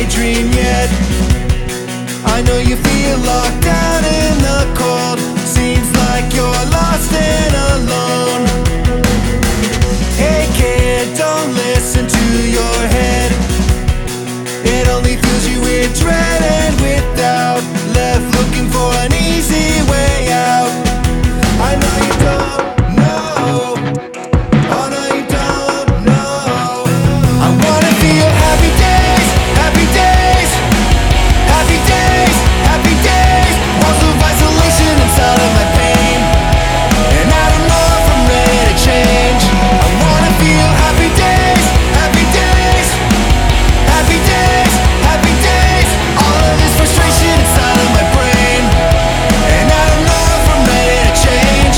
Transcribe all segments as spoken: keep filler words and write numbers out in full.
daydream yet. I know you feel locked down in the cold. Seems like you're lost and alone. Hey kid, don't listen to your head. It only fills you with dread and with doubt. Left looking for an easy way out. I know you don't know. Oh no, you don't know. I wanna feel happy days, happy days, happy days, happy days. Walls of isolation inside of my pain, and I don't know if I'm ready to change. I wanna feel happy days, happy days, happy days, happy days. All of this frustration inside of my brain, and I don't know if I'm ready to change.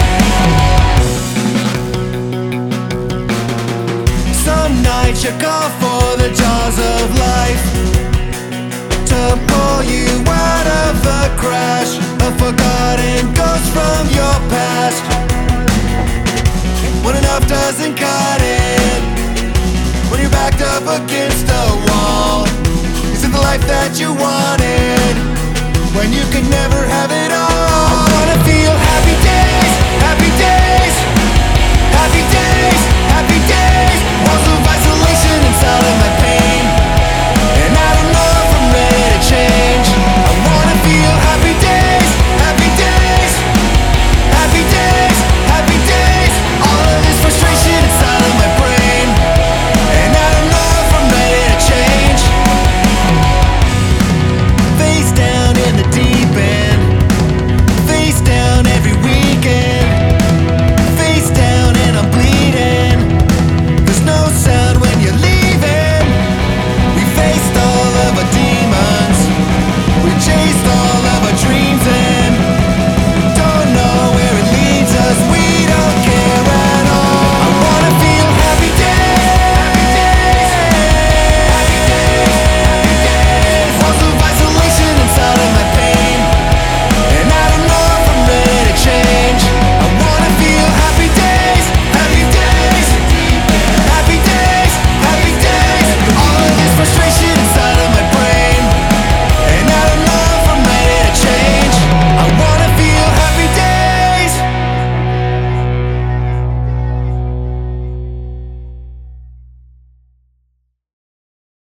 Some nights you call for the jaws of life to pull you out of the crash. A forgotten ghost from your past. When enough doesn't cut it, when you're backed up against a wall, is it the life that you want?